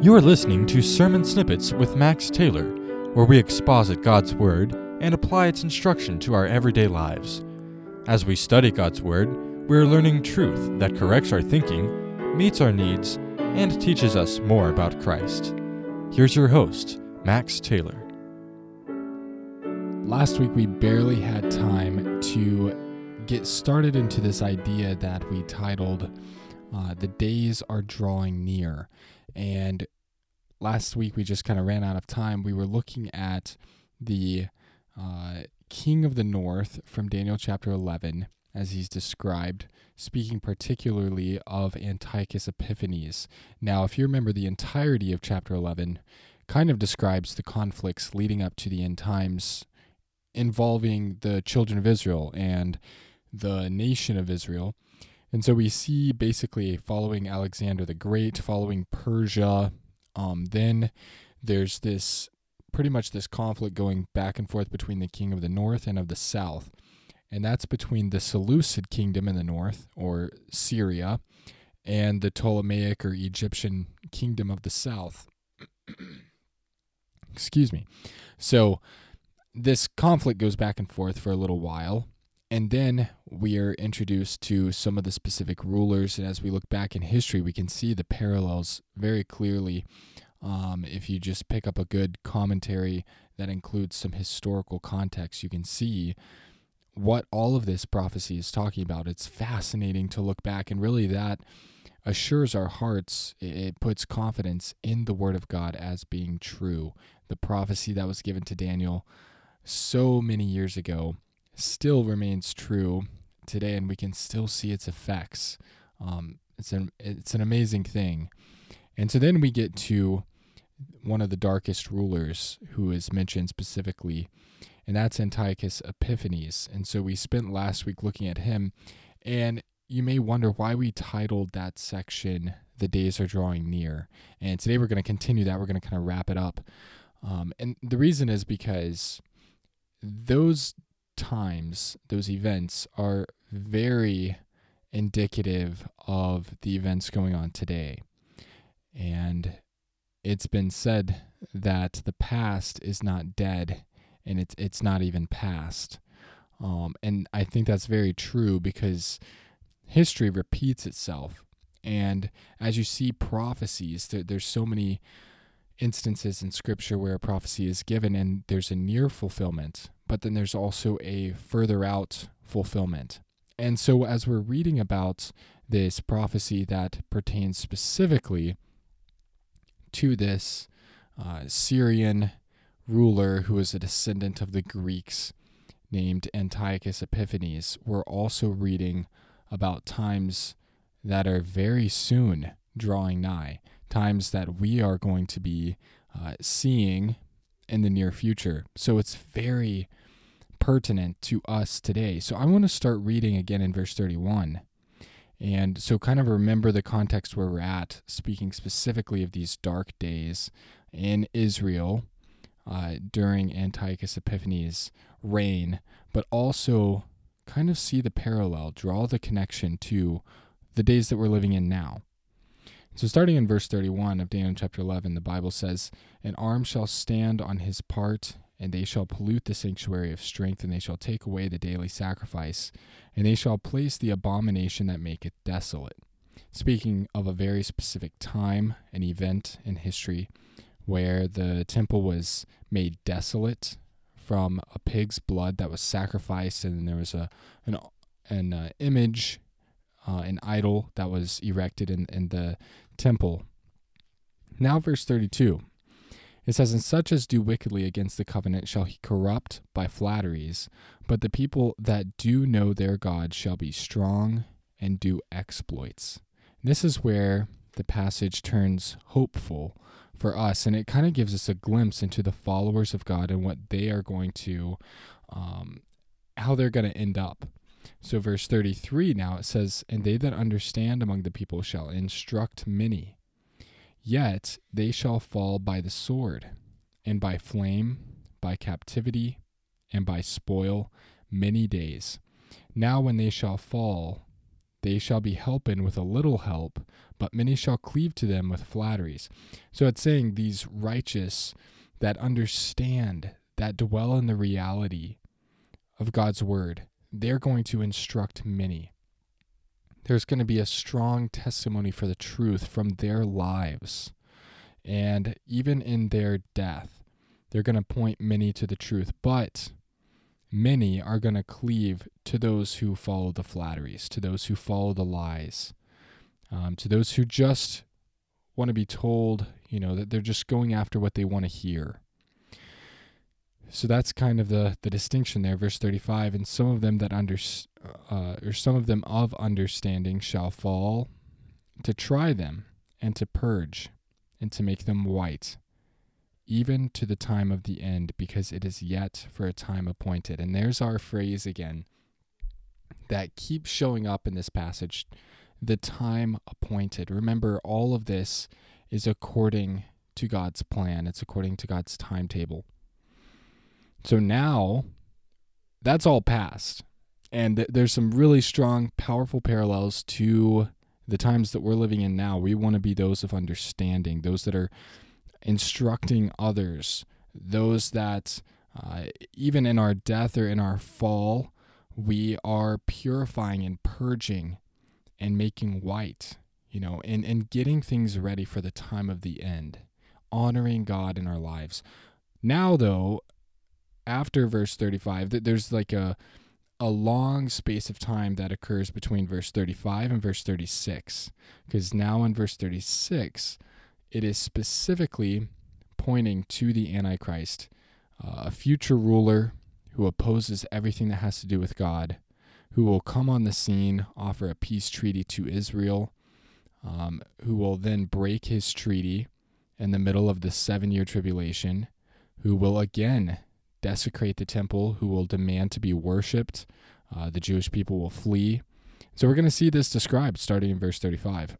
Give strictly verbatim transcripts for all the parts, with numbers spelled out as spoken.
You are listening to Sermon Snippets with Max Taylor, where we exposit God's Word and apply its instruction to our everyday lives. As we study God's Word, we are learning truth that corrects our thinking, meets our needs, and teaches us more about Christ. Here's your host, Max Taylor. Last week we barely had time to get started into this idea that we titled, uh, The Days Are Drawing Near. And last week we just kind of ran out of time. We were looking at the uh, King of the North from Daniel chapter eleven, as he's described, speaking particularly of Antiochus Epiphanes. Now, if you remember, the entirety of chapter eleven kind of describes the conflicts leading up to the end times involving the children of Israel and the nation of Israel. And so we see basically following Alexander the Great, following Persia, um, then there's this, pretty much this conflict going back and forth between the king of the north and of the south. And that's between the Seleucid kingdom in the north, or Syria, and the Ptolemaic or Egyptian kingdom of the south. Excuse me. So this conflict goes back and forth for a little while. And then we are introduced to some of the specific rulers, and as we look back in history, we can see the parallels very clearly. Um, if you just pick up a good commentary that includes some historical context, you can see what all of this prophecy is talking about. It's fascinating to look back, and really that assures our hearts. It puts confidence in the Word of God as being true. The prophecy that was given to Daniel so many years ago still remains true today, and we can still see its effects. Um, it's an it's an amazing thing. And so then we get to one of the darkest rulers who is mentioned specifically, and that's Antiochus Epiphanes. And so we spent last week looking at him, and you may wonder why we titled that section, The Days Are Drawing Near. And today we're going to continue that. We're going to kind of wrap it up. Um, and the reason is because those times, those events are very indicative of the events going on today. And it's been said that the past is not dead, and it's it's not even past. Um, and I think that's very true because history repeats itself. And as you see prophecies, there, there's so many instances in Scripture where a prophecy is given and there's a near fulfillment, but then there's also a further out fulfillment. And so as we're reading about this prophecy that pertains specifically to this uh, Syrian ruler who is a descendant of the Greeks named Antiochus Epiphanes, we're also reading about times that are very soon drawing nigh, times that we are going to be uh, seeing in the near future. So it's very pertinent to us today. So I want to start reading again in verse thirty-one. And so kind of remember the context where we're at, speaking specifically of these dark days in Israel uh, during Antiochus Epiphanes' reign, but also kind of see the parallel, draw the connection to the days that we're living in now. So starting in verse thirty-one of Daniel chapter eleven, the Bible says, "An arm shall stand on his part, and they shall pollute the sanctuary of strength, and they shall take away the daily sacrifice, and they shall place the abomination that maketh desolate." Speaking of a very specific time, an event in history where the temple was made desolate from a pig's blood that was sacrificed, and then there was a an, an uh, image, uh, an idol that was erected in, in the temple. Now verse thirty-two. It says, "And such as do wickedly against the covenant shall he corrupt by flatteries, but the people that do know their God shall be strong and do exploits." And this is where the passage turns hopeful for us, and it kind of gives us a glimpse into the followers of God and what they are going to, um, how they're going to end up. So verse thirty-three now, it says, "And they that understand among the people shall instruct many. Yet they shall fall by the sword, and by flame, by captivity, and by spoil many days. Now when they shall fall, they shall be helped with a little help, but many shall cleave to them with flatteries. So it's saying these righteous that understand, that dwell in the reality of God's word, they're going to instruct many. There's going to be a strong testimony for the truth from their lives. And even in their death, they're going to point many to the truth. But many are going to cleave to those who follow the flatteries, to those who follow the lies, um, to those who just want to be told, you know, that they're just going after what they want to hear. So that's kind of the, the distinction there, verse thirty-five. And some of them that under, uh, or some of them of understanding shall fall, to try them and to purge and to make them white, even to the time of the end, because it is yet for a time appointed. And there's our phrase again that keeps showing up in this passage, the time appointed. Remember, all of this is according to God's plan. It's according to God's timetable. So now, that's all past. And th- there's some really strong, powerful parallels to the times that we're living in now. We want to be those of understanding, those that are instructing others, those that uh, even in our death or in our fall, we are purifying and purging and making white, you know, and, and getting things ready for the time of the end, honoring God in our lives. Now, though, after verse thirty-five, there's like a a long space of time that occurs between verse thirty-five and verse thirty-six, because now in verse thirty-six, it is specifically pointing to the Antichrist, uh, a future ruler who opposes everything that has to do with God, who will come on the scene, offer a peace treaty to Israel, um, who will then break his treaty in the middle of the seven-year tribulation, who will again desecrate the temple, who will demand to be worshipped. Uh, the Jewish people will flee. So we're going to see this described starting in verse thirty-five.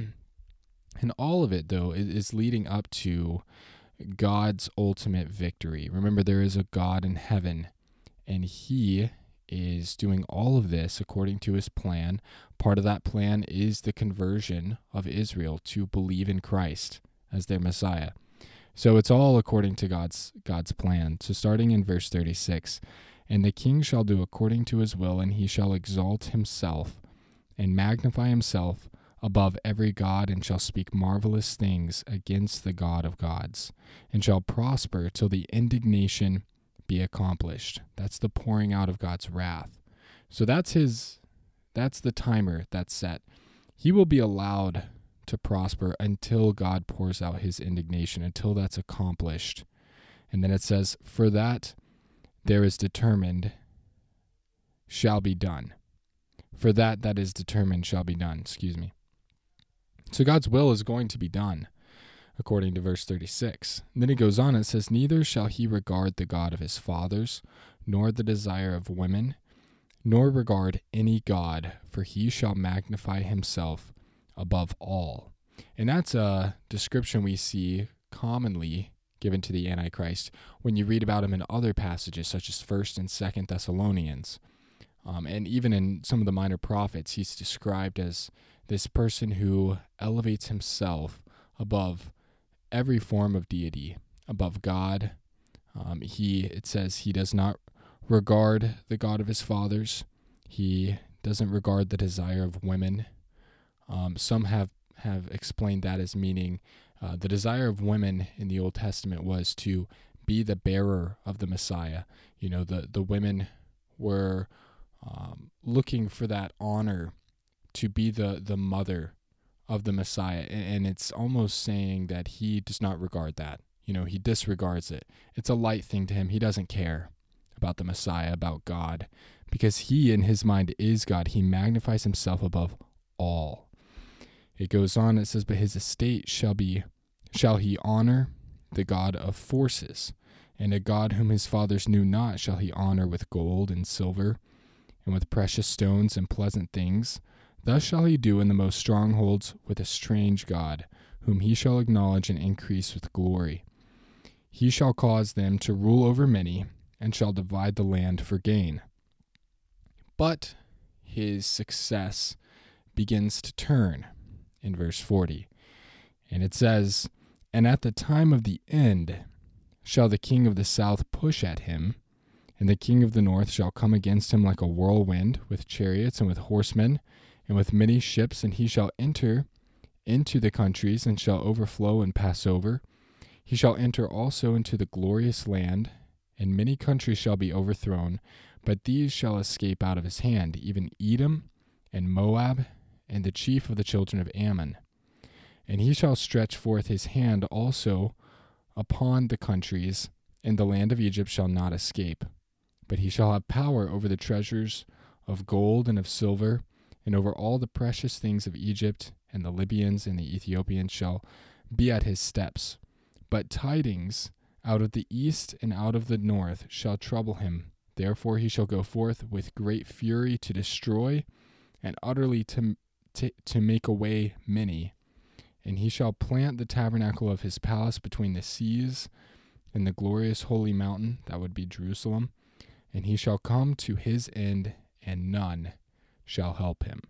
And all of it, though, is leading up to God's ultimate victory. Remember, there is a God in heaven, and he is doing all of this according to his plan. Part of that plan is the conversion of Israel to believe in Christ as their Messiah. So it's all according to God's God's plan. So starting in verse thirty-six, and the king shall do according to his will, and he shall exalt himself and magnify himself above every god, and shall speak marvelous things against the God of gods, and shall prosper till the indignation be accomplished. That's the pouring out of God's wrath. So that's his, that's the timer that's set. He will be allowed to prosper until God pours out his indignation, until that's accomplished. And then it says, for that there is determined shall be done. For that that is determined shall be done, excuse me. So God's will is going to be done, according to verse thirty-six. And then it goes on and says, neither shall he regard the God of his fathers, nor the desire of women, nor regard any god, for he shall magnify himself above all. And that's a description we see commonly given to the Antichrist when you read about him in other passages, such as First and Second Thessalonians. Um, and even in some of the minor prophets, he's described as this person who elevates himself above every form of deity, above God. Um, he, it says he does not regard the God of his fathers. He doesn't regard the desire of women. Um, some have, have explained that as meaning uh, the desire of women in the Old Testament was to be the bearer of the Messiah. You know, the, the women were um, looking for that honor to be the, the mother of the Messiah. And, and it's almost saying that he does not regard that. You know, he disregards it. It's a light thing to him. He doesn't care about the Messiah, about God, because he in his mind is God. He magnifies himself above all. It goes on, it says, but his estate shall be, shall he honor the God of forces, and a God whom his fathers knew not shall he honor with gold and silver, and with precious stones and pleasant things. Thus shall he do in the most strongholds with a strange God, whom he shall acknowledge and increase with glory. He shall cause them to rule over many, and shall divide the land for gain. But his success begins to turn, in verse forty. And it says, "And at the time of the end shall the king of the south push at him, and the king of the north shall come against him like a whirlwind, with chariots and with horsemen, and with many ships, and he shall enter into the countries, and shall overflow and pass over. He shall enter also into the glorious land, and many countries shall be overthrown, but these shall escape out of his hand, even Edom and Moab, and the chief of the children of Ammon. And he shall stretch forth his hand also upon the countries, and the land of Egypt shall not escape. But he shall have power over the treasures of gold and of silver, and over all the precious things of Egypt, and the Libyans and the Ethiopians shall be at his steps. But tidings out of the east and out of the north shall trouble him. Therefore he shall go forth with great fury to destroy, and utterly to, to, to make away many. And he shall plant the tabernacle of his palace between the seas and the glorious holy mountain," that would be Jerusalem, "and he shall come to his end, and none shall help him."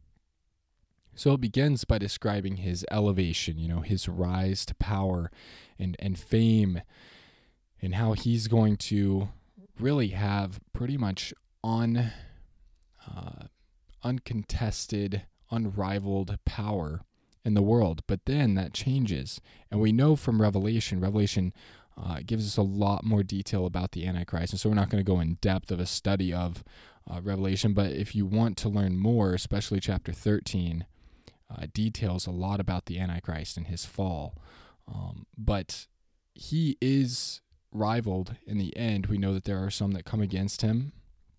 So it begins by describing his elevation, you know, his rise to power and, and fame, and how he's going to really have pretty much un, uh, uncontested, unrivaled power in the world. But then that changes, and we know from Revelation, Revelation uh, gives us a lot more detail about the Antichrist, and so we're not going to go in depth of a study of uh, Revelation, but if you want to learn more, especially chapter thirteen, uh, details a lot about the Antichrist and his fall. Um, but he is rivaled in the end. We know that there are some that come against him,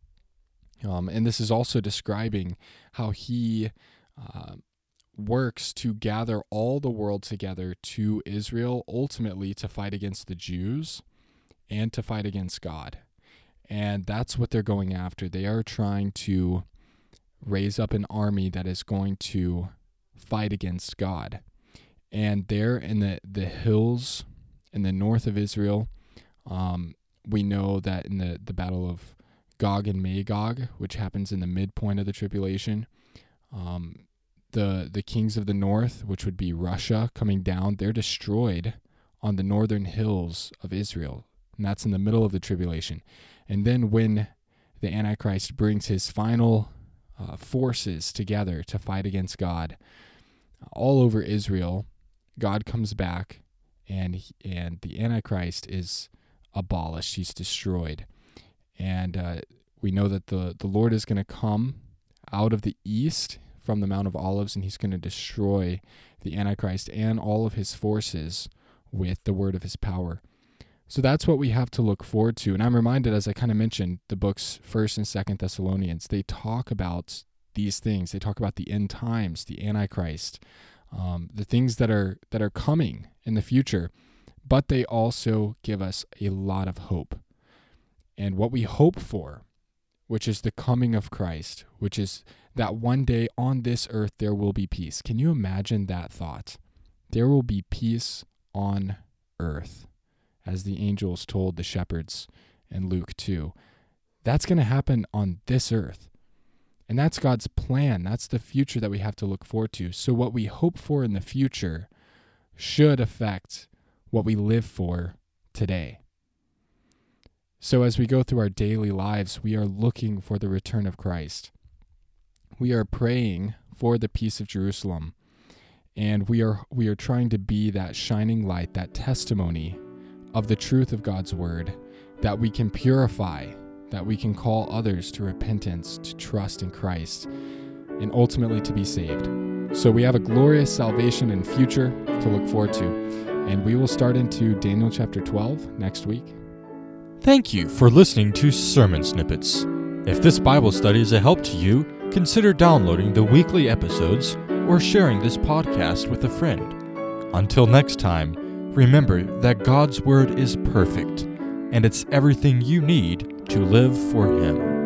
um, and this is also describing how he uh, works to gather all the world together to Israel, ultimately to fight against the Jews and to fight against God. And that's what they're going after. They are trying to raise up an army that is going to fight against God. And there in the, the hills in the north of Israel, um, we know that in the, the battle of Gog and Magog, which happens in the midpoint of the tribulation, um, The the kings of the north, which would be Russia, coming down, they're destroyed on the northern hills of Israel. And that's in the middle of the tribulation. And then when the Antichrist brings his final uh, forces together to fight against God, all over Israel, God comes back, and and the Antichrist is abolished. He's destroyed. And uh, we know that the, the Lord is going to come out of the east from the Mount of Olives, and he's going to destroy the Antichrist and all of his forces with the word of his power. So that's what we have to look forward to. And I'm reminded, as I kind of mentioned, the books First and Second Thessalonians, they talk about these things. They talk about the end times, the Antichrist, um, the things that are that are coming in the future. But they also give us a lot of hope. And what we hope for, which is the coming of Christ, which is that one day on this earth there will be peace. Can you imagine that thought? There will be peace on earth, as the angels told the shepherds in Luke two. That's going to happen on this earth. And that's God's plan. That's the future that we have to look forward to. So what we hope for in the future should affect what we live for today. So as we go through our daily lives, we are looking for the return of Christ. We are praying for the peace of Jerusalem, and we are we are trying to be that shining light, that testimony of the truth of God's word, that we can purify, that we can call others to repentance, to trust in Christ, and ultimately to be saved. So we have a glorious salvation and future to look forward to, and we will start into Daniel chapter twelve next week. Thank you for listening to Sermon Snippets. If this Bible study is a help to you, consider downloading the weekly episodes or sharing this podcast with a friend. Until next time, remember that God's Word is perfect, and it's everything you need to live for Him.